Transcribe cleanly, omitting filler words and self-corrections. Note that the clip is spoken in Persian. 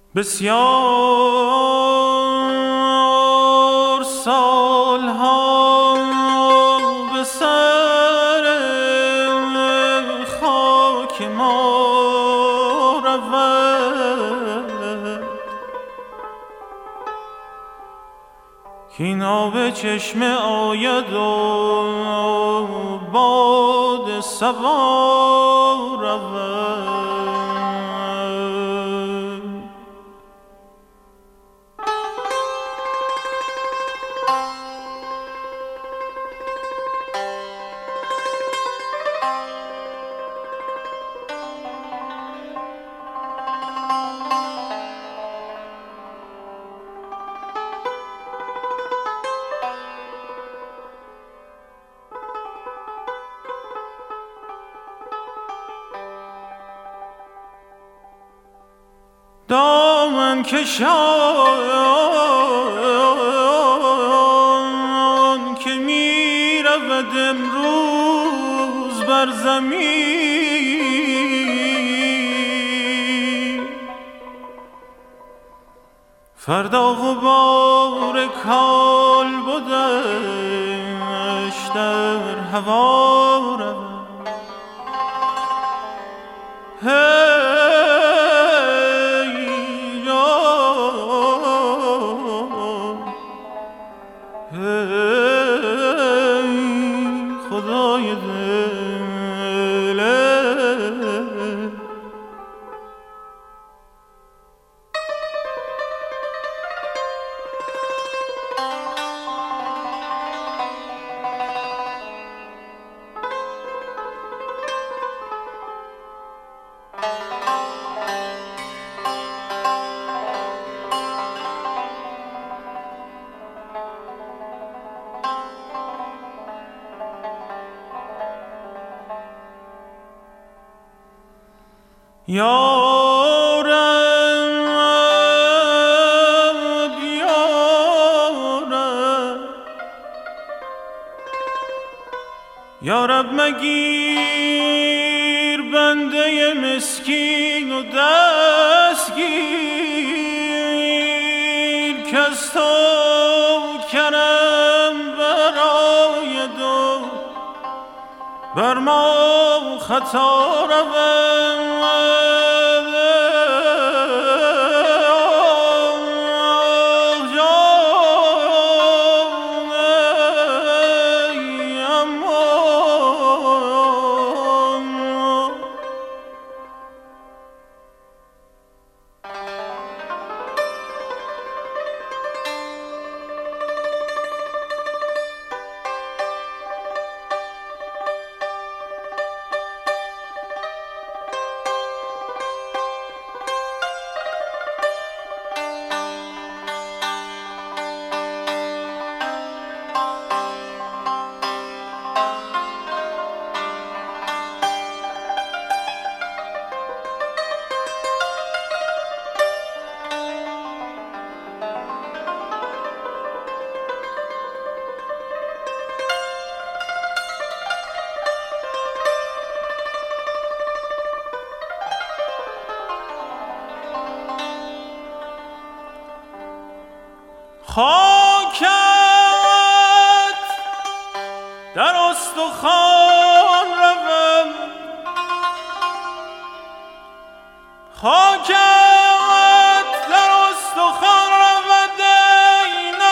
بسیار سالها به سر خاک ما رود کاین آب چشمه آید و باد صبا رود. دامن کشان که می رود امروز بر زمین، فردا غبار کالبدش در هوا رود. خدای دل یا رب یا رب یا رب مگیر بنده مسکین و دستگیر که از تو کرم براید و بر ما خطا رود. خاکت در استخوان